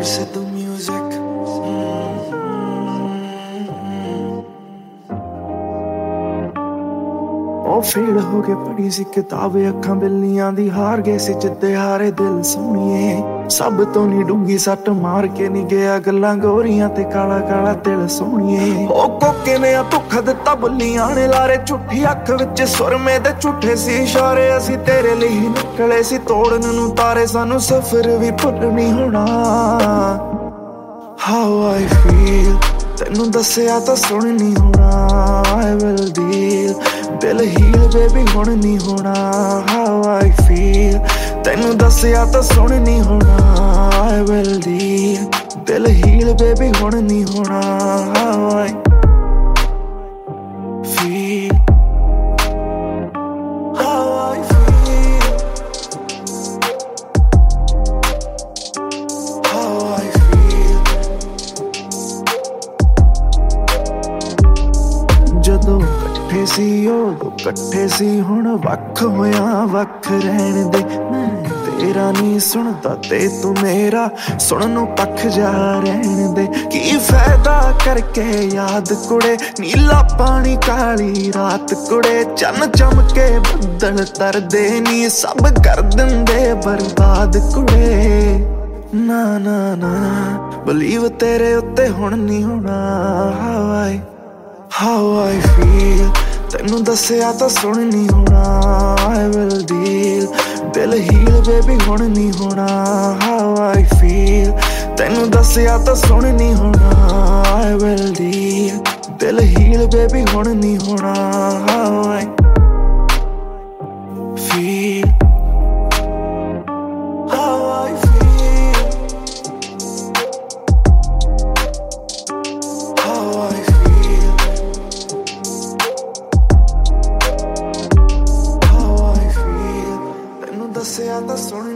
Sidhu music. ਉਹ fail ਹੋ ਕੇ ਪੜੀ ਸੀ ਕਿਤਾਬ ਅੱਖਾਂ ਬਿੱਲੀਆਂ ਦੀ ਹਾਰ ਗਏ ਸੀ ਜਿੱਦੇ ਹਾਰੇ ਦਿਲ ਸੋਹਣੀਏ ਸਭ ਤੋਂ ਨੀ ਡੂੰਗੀ ਸੱਟ ਮਾਰ ਕੇ ਨੀ ਗਿਆ ਗੱਲਾਂ ਗੋਰੀਆਂ ਤੇ ਕਾਲਾ ਕਾਲਾ ਦਿਲ ਸੋਹਣੀਏ ਉਹ ਕੋਕੇ ਨੇ ਆ ਧੋਖਾ ਦਿੱਤਾ ਬੁੱਲੀਆਂ ਨੇ ਲਾਰੇ ਝੂਠੀ ਅੱਖ ਵਿੱਚ ਸੁਰਮੇ ਦੇ ਝੂਠੇ ਸੀ ਇਸ਼ਾਰੇ ਅਸੀਂ ਤੇਰੇ ਲਈ ਨਿਕਲੇ ਸੀ ਤੋੜਨ ਨੂੰ ਤਾਰੇ ਸਾਨੂੰ ਸਫ਼ਰ ਵੀ ਭੁੱਲ ਨਹੀਂ ਹੋਣਾ How I feel ਤੈਨੂੰ ਦੱਸਿਆ ਤਾਂ ਸੁਣ ਨਹੀਂ ਹੋਣਾ I will deal ਦਿਲ ਹੀਲ ਬੇਬੀ ਹੁਣ ਨਹੀਂ ਹੋਣਾ How I feel ਤੈਨੂੰ ਦੱਸਿਆ ਤਾਂ ਸੁਣ ਨਹੀਂ ਹੋਣਾ I will deal ਦਿਲ ਹੀਲ ਬੇਬੀ ਹੁਣ ਨਹੀਂ ਹੋਣਾ How I feel How I feel How I feel ਜਦੋਂ ਇਕੱਠੇ ਸੀ ਉਦੋਂ ਇਕੱਠੇ ਸੀ ਹੁਣ ਵੱਖ ਹੋਇਆ ਵੱਖ ਰਹਿਣ ਦੇ ਮੈਂ ਤੇਰਾ ਨਹੀਂ ਸੁਣਦਾ ਤੇ ਤੂੰ ਮੇਰਾ ਸੁਣਨ ਨੂੰ ਪੱਖ ਜਾ ਰਹਿਣ ਦੇ ਕੀ ਫਾਇਦਾ ਕਰਕੇ ਯਾਦ ਕੁੜੇ ਨੀਲਾ ਪਾਣੀ ਕਾਲੀ ਰਾਤ ਕੁੜੇ ਚੰਨ ਚਮਕੇ ਬੱਦਲ ਤਰਦੇ ਨੀ ਸਭ ਕਰ ਦਿੰਦੇ ਬਰਬਾਦ ਕੁੜੇ ਨਾ ਨਾ ਨਾ ਬਲੀਵ ਤੇਰੇ ਉੱਤੇ ਹੁਣ ਨਹੀਂ ਹੋਣਾ How I feel ਤੈਨੂੰ ਦੱਸਿਆ ਤਾਂ ਸੁਣ ਨਹੀਂ ਹੋਣਾ I will deal ਦਿਲ ਹੀਲ ਬੇਬੀ ਹੁਣ ਨਹੀਂ ਹੋਣਾ How I feel ਤੈਨੂੰ ਦੱਸਿਆ ਤਾਂ ਸੁਣ ਨਹੀਂ ਹੋਣਾ I will deal ਦਿਲ ਹੀਲ ਬੇਬੀ ਹੁਣ ਨਹੀਂ ਹੋਣਾ How I feel How I feel How I feel ਦੱਸਿਆ ਤਾਂ ਸੁਣ